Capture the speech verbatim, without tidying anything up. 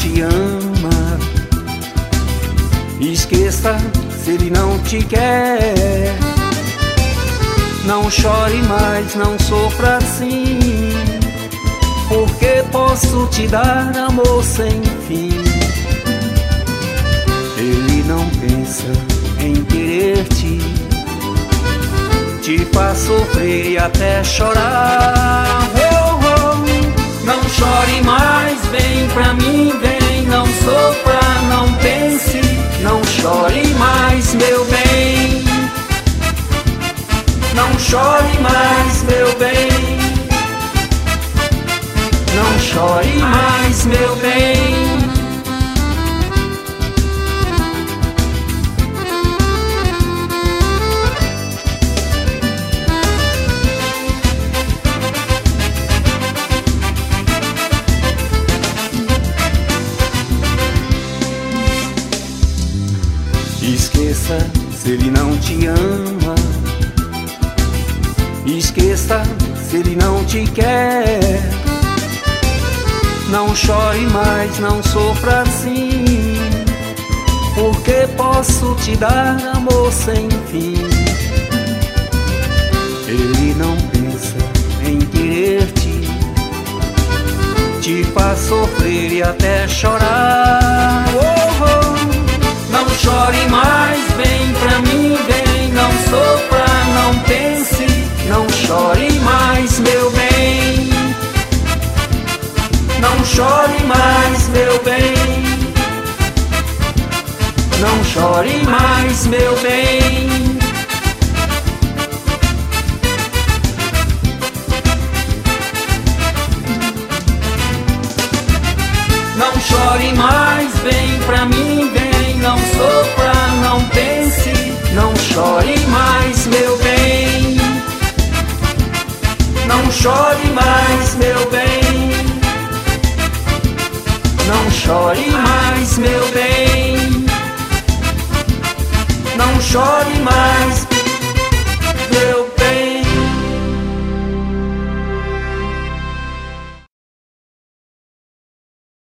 te ama. Esqueça se ele não te quer. Não chore mais, não sofra assim, porque posso te dar amor sem fim. Ele não pensa em querer-te, te faz sofrer e até chorar. Oh, oh. Não chore mais, vem pra mim, vem. Não sofra, não pense, não chore mais, meu bem. Não chore mais, meu bem. Não chore mais, meu bem. Esqueça se ele não te ama. Esqueça se ele não te quer. Não chore mais, não sofra assim, porque posso te dar amor sem fim. Ele não pensa em querer-te, te faz sofrer e até chorar. Oh, oh. Não chore mais, vem pra mim, vem. Não sofra, não pense, não chore mais, meu bem. Não chore mais, meu bem. Não chore mais, meu bem. Não chore mais, vem pra mim, vem. Não sofra, não pense, não chore mais, meu bem. Não chore mais, meu bem. Não chore mais, meu bem. Não chore mais.